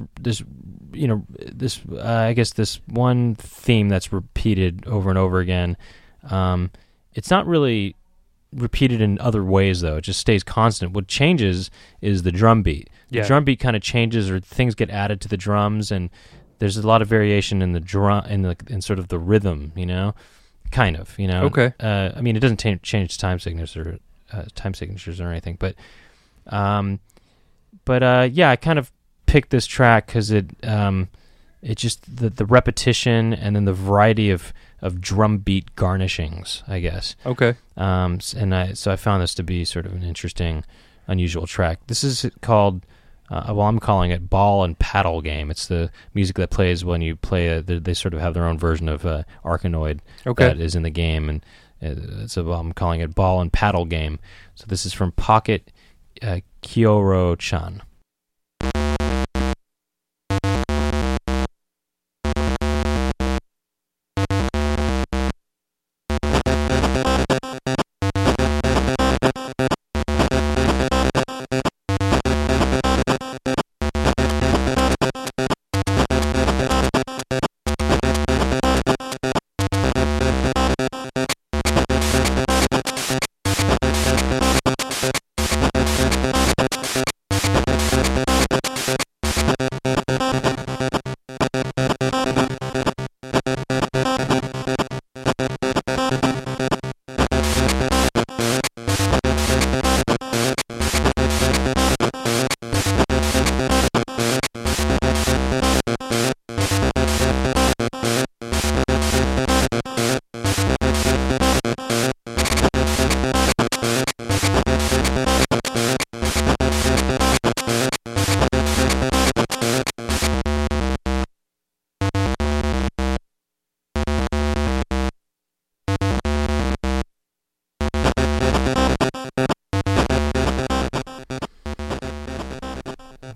I guess this one theme that's repeated over and over again. It's not really repeated in other ways, though. It just stays constant. What changes is the drum beat. The drum beat kind of changes, or things get added to the drums, and there's a lot of variation in the drum, in sort of the rhythm, you know, kind of, you know. Okay. I mean, it doesn't change time signatures or anything, but I kind of picked this track because it just the repetition and then the variety of drum beat garnishings, I guess. Okay. So I found this to be sort of an interesting, unusual track. This is called, I'm calling it Ball and Paddle Game. It's the music that plays when you play. They sort of have their own version of Arkanoid that is in the game, and I'm calling it Ball and Paddle Game. So this is from Pocket Kyoro-chan.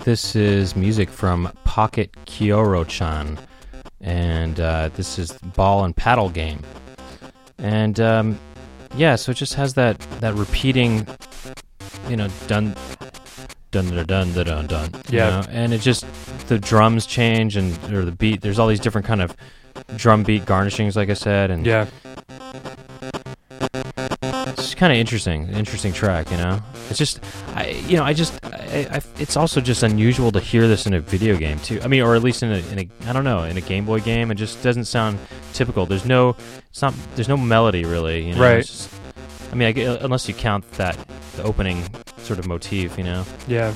This is music from Pocket Kyoro-chan, and this is Ball and Paddle Game. And yeah, so it just has that repeating, dun dun dun dun dun dun. Yeah, and it just the drums change or the beat. There's all these different kind of drum beat garnishings, like I said, and yeah. It's kind of interesting track, It's just, it's also just unusual to hear this in a video game too. I mean, or at least in a Game Boy game. It just doesn't sound typical. There's no melody really, Right. Unless you count the opening sort of motif, Yeah.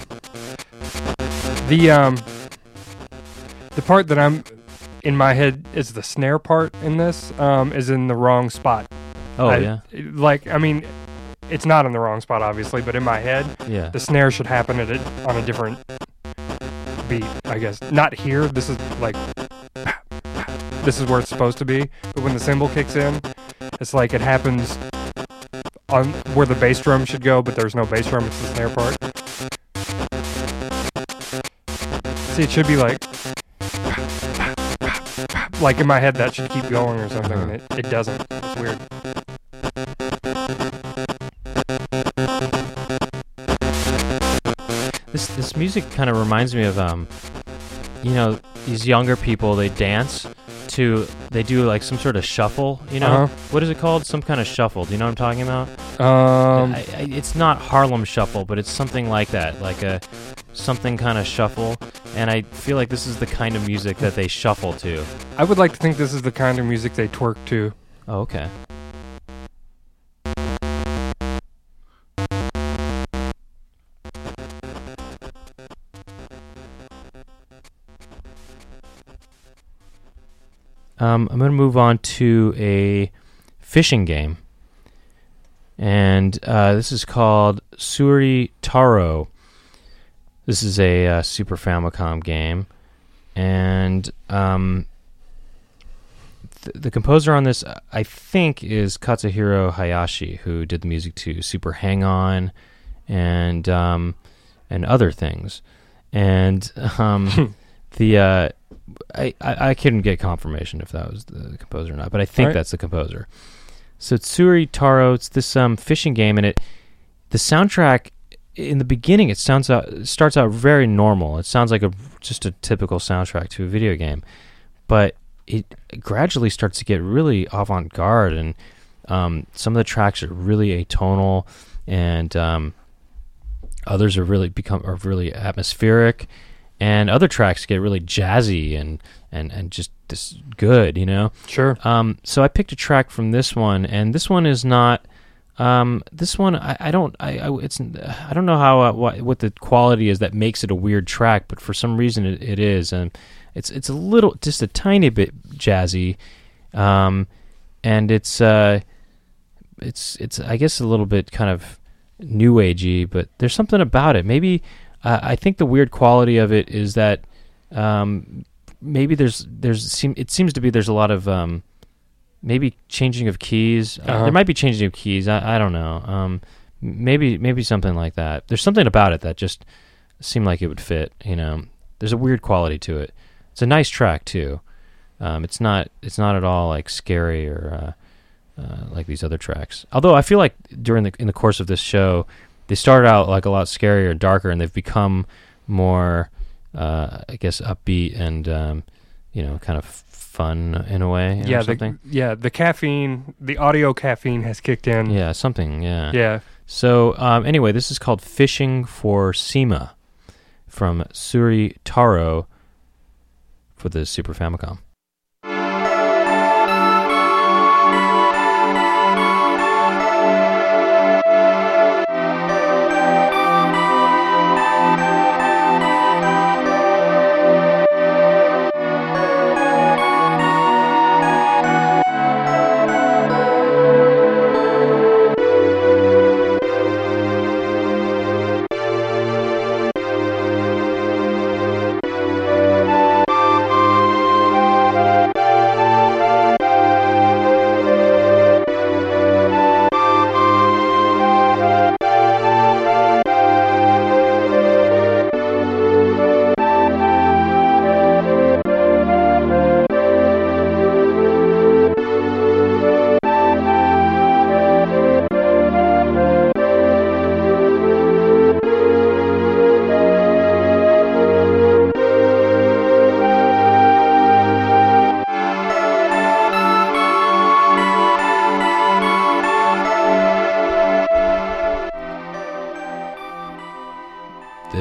The part that I'm in my head is the snare part in this is in the wrong spot. Oh, yeah. It's not in the wrong spot, obviously, but in my head, yeah, the snare should happen on a different beat, I guess. Not here. This is where it's supposed to be. But when the cymbal kicks in, it's like it happens on where the bass drum should go, but there's no bass drum. It's the snare part. See, it should be like in my head that should keep going or something, and it doesn't. It's weird. This music kind of reminds me of these younger people. They do like some sort of shuffle. What is it called? Some kind of shuffle. Do you know what I'm talking about? It's not Harlem Shuffle, but it's something like that, like something kind of shuffle. And I feel like this is the kind of music that they shuffle to. I would like to think this is the kind of music they twerk to. Oh, okay. I'm going to move on to a fishing game. And this is called Suri Taro. This is a Super Famicom game. And the composer on this, I think, is Katsuhiro Hayashi, who did the music to Super Hang-On and other things. And I couldn't get confirmation if that was the composer or not, but I think that's the composer. So it's Suri Taro. It's this fishing game, and the soundtrack in the beginning it starts out very normal. It sounds like just a typical soundtrack to a video game, but it gradually starts to get really avant-garde, and some of the tracks are really atonal, and others are really atmospheric. And other tracks get really jazzy and just this good, Sure. So I picked a track from this one, and this one is not. This one I don't know how what the quality is that makes it a weird track, but for some reason it is, and it's just a tiny bit jazzy, and it's I guess a little bbit kind of new agey, but there's something about it. Maybe. I think the weird quality of it is that maybe it seems to be there's a lot of maybe changing of keys. There might be changing of keys. I don't know. Maybe something like that. There's something about it that just seemed like it would fit. There's a weird quality to it. It's a nice track too. It's not at all like scary or like these other tracks. Although I feel like in the course of this show, they started out like a lot scarier and darker, and they've become more, I guess, upbeat and kind of fun in a way. Yeah, the caffeine, the audio caffeine has kicked in. Yeah, something. Yeah. Yeah. So anyway, this is called "Fishing for Sima" from Suri Taro for the Super Famicom.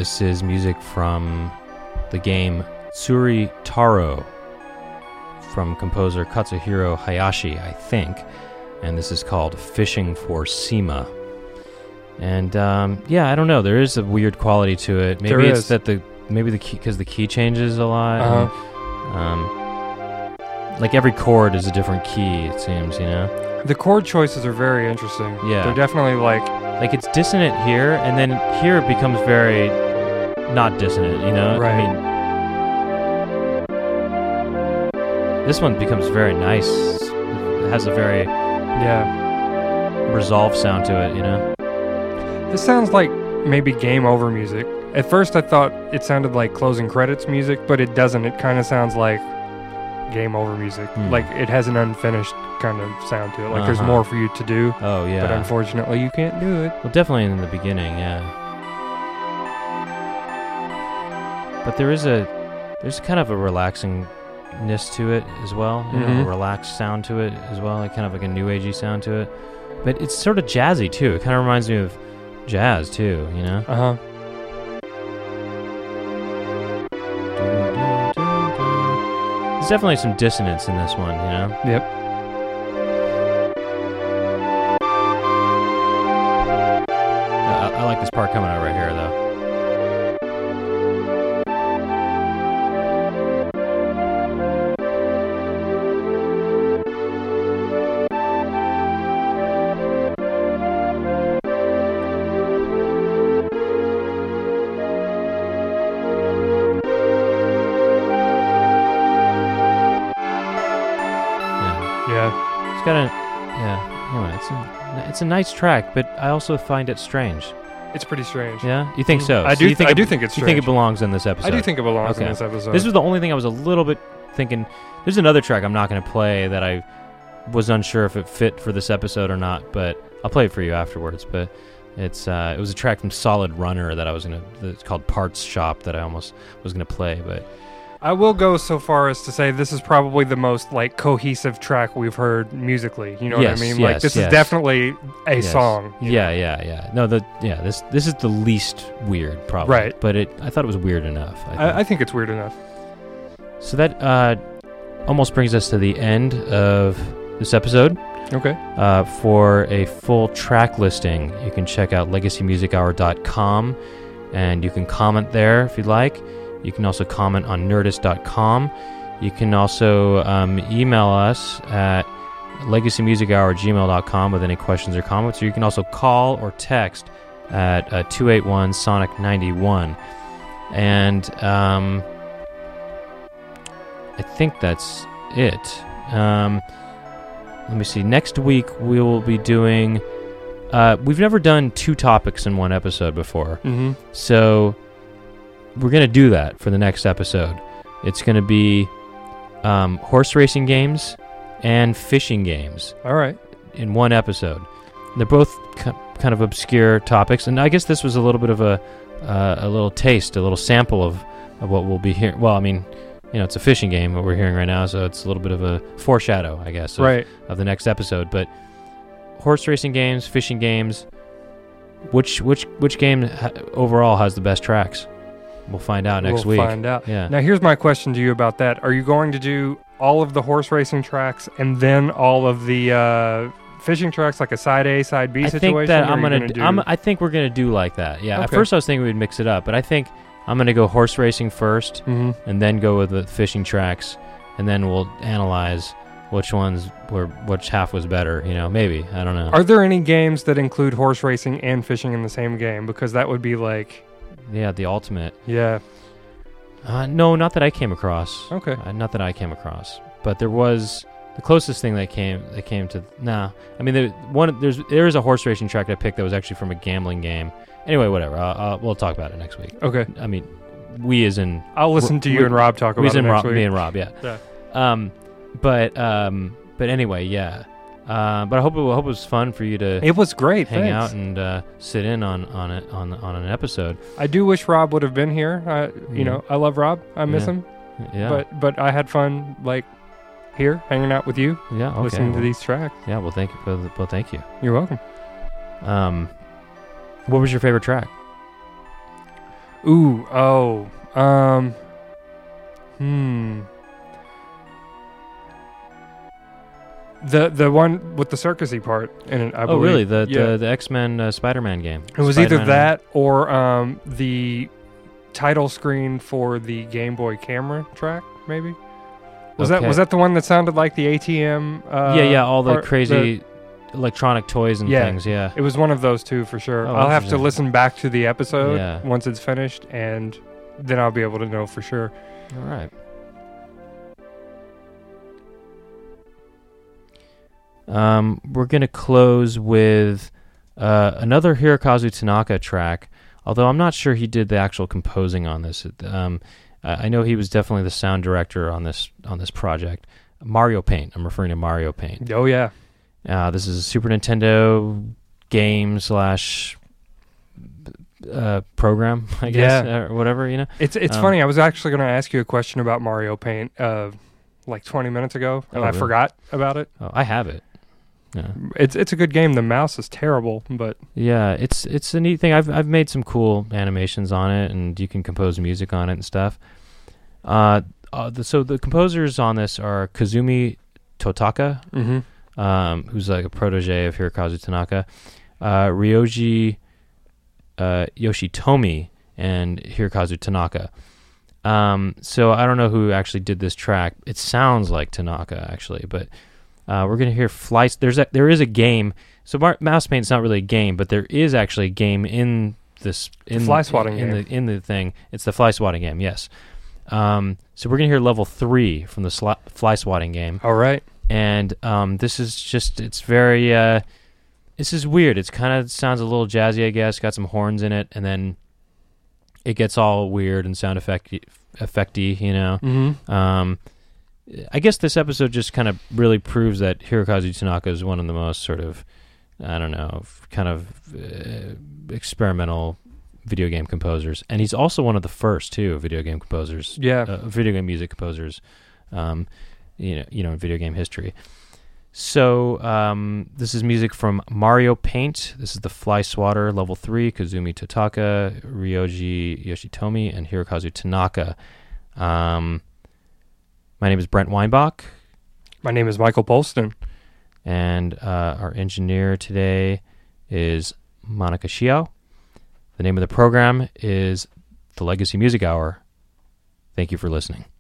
This is music from the game Tsuri Taro from composer Katsuhiro Hayashi, I think. And this is called Fishing for Sima. And I don't know. There is a weird quality to it. Maybe it's that the key, because the key changes a lot. And, like every chord is a different key, it seems. The chord choices are very interesting. Yeah, they're definitely like it's dissonant here, and then here it becomes very not dissonant. Right. I mean, this one becomes very nice. It has a very resolved sound to it. This sounds like maybe game over music. At first I thought it sounded like closing credits music, but it doesn't. It kind of sounds like game over music. Like it has an unfinished kind of sound to it. Like there's more for you to do. Oh, yeah. But unfortunately you can't do it. Well, definitely in the beginning, yeah. But there's kind of a relaxingness to it as well. A relaxed sound to it as well. Like kind of like a new agey sound to it. But it's sort of jazzy too. It kind of reminds me of jazz too, There's definitely some dissonance in this one, Yep. I like this part coming out right here, though. It's a nice track, but I also find it strange. It's pretty strange. Yeah? You think so? I do think it's strange. You think it belongs in this episode? I do think it belongs in this episode. This was the only thing I was a little bit thinking. There's another track I'm not going to play that I was unsure if it fit for this episode or not, but I'll play it for you afterwards. But it was a track from Solid Runner that it's called Parts Shop that I almost was going to play, but I will go so far as to say this is probably the most like cohesive track we've heard musically. You know what I mean? Like this is definitely a song. Yeah. No, this is the least weird, probably. Right. But I thought it was weird enough. I think it's weird enough. So that almost brings us to the end of this episode. Okay. For a full track listing, you can check out legacymusichour.com, and you can comment there if you'd like. You can also comment on nerdist.com. You can also email us at legacymusichour@gmail.com with any questions or comments, or you can also call or text at 281-SONIC91. And I think that's it. Let me see. Next week we will be doing... we've never done 2 topics in one episode before. Mm-hmm. So... we're going to do that for the next episode. It's going to be horse racing games and fishing games. All right. In one episode. They're both kind of obscure topics, and I guess this was a little bit of a little taste, a little sample of what we'll be hearing. Well, I mean, it's a fishing game, what we're hearing right now, so it's a little bit of a foreshadow, I guess, of the next episode. But horse racing games, fishing games, which game overall has the best tracks? We'll find out next week. We'll find out. Yeah. Now, here's my question to you about that. Are you going to do all of the horse racing tracks and then all of the fishing tracks, like a side A, side B situation? I think we're gonna do like that. Yeah. Okay. At first, I was thinking we'd mix it up, but I think I'm gonna go horse racing first, and then go with the fishing tracks, and then we'll analyze which half was better. Maybe, I don't know. Are there any games that include horse racing and fishing in the same game? Because that would be like. Yeah, the ultimate. Yeah. No, not that I came across. Okay. Not that I came across, but there was the closest thing that came to. Nah, I mean, there is a horse racing track I picked that was actually from a gambling game. Anyway, whatever. We'll talk about it next week. Okay. I mean, we as in. I'll listen to you and Rob talk about it next week. Me and Rob, yeah. But anyway, yeah. But I hope it was fun for you to. It was great. Hang out and sit in on an episode. I do wish Rob would have been here. I love Rob. I miss him. Yeah. But I had fun here hanging out with you. Yeah. Okay. Listening to these tracks. Yeah. Well, thank you. Well, thank you. You're welcome. What was your favorite track? Ooh, oh, The one with the circusy part in it, I believe. Oh, really? The X-Men Spider-Man game. It was either that or the title screen for the Game Boy camera track, maybe. Was that the one that sounded like the ATM? All the crazy electronic toys and things. Yeah, it was one of those two for sure. I'll have to listen back to the episode once it's finished, and then I'll be able to know for sure. All right. We're going to close with another Hirokazu Tanaka track, although I'm not sure he did the actual composing on this. I know he was definitely the sound director on this project. Mario Paint. I'm referring to Mario Paint. Oh, yeah. This is a Super Nintendo game / program, I guess, or whatever, you know? It's funny. I was actually going to ask you a question about Mario Paint like 20 minutes ago, and I forgot about it. Oh, I have it. Yeah. It's a good game. The mouse is terrible, but yeah, it's a neat thing. I've made some cool animations on it, and you can compose music on it and stuff. So the composers on this are Kazumi Totaka, who's like a protege of Hirokazu Tanaka, Ryoji Yoshitomi, and Hirokazu Tanaka. So I don't know who actually did this track. It sounds like Tanaka actually, but we're gonna hear Fly. There is a game. So Mouse Paint's not really a game, but there is actually a game in this fly swatting game. In the thing. It's the fly swatting game. Yes. So we're gonna hear level 3 from the fly swatting game. All right. And this is just it's very this is weird. It's kind of sounds a little jazzy, I guess. Got some horns in it, and then it gets all weird and sound effecty, you know. Mm-hmm. I guess this episode just kind of really proves that Hirokazu Tanaka is one of the most sort of, I don't know, kind of experimental video game composers, and he's also one of the first video game composers. Yeah, video game music composers, in video game history. So this is music from Mario Paint. This is the Fly Swatter level 3, Kazumi Totaka, Ryoji Yoshitomi, and Hirokazu Tanaka. My name is Brent Weinbach. My name is Michael Polston. And our engineer today is Monica Xiao. The name of the program is The Legacy Music Hour. Thank you for listening.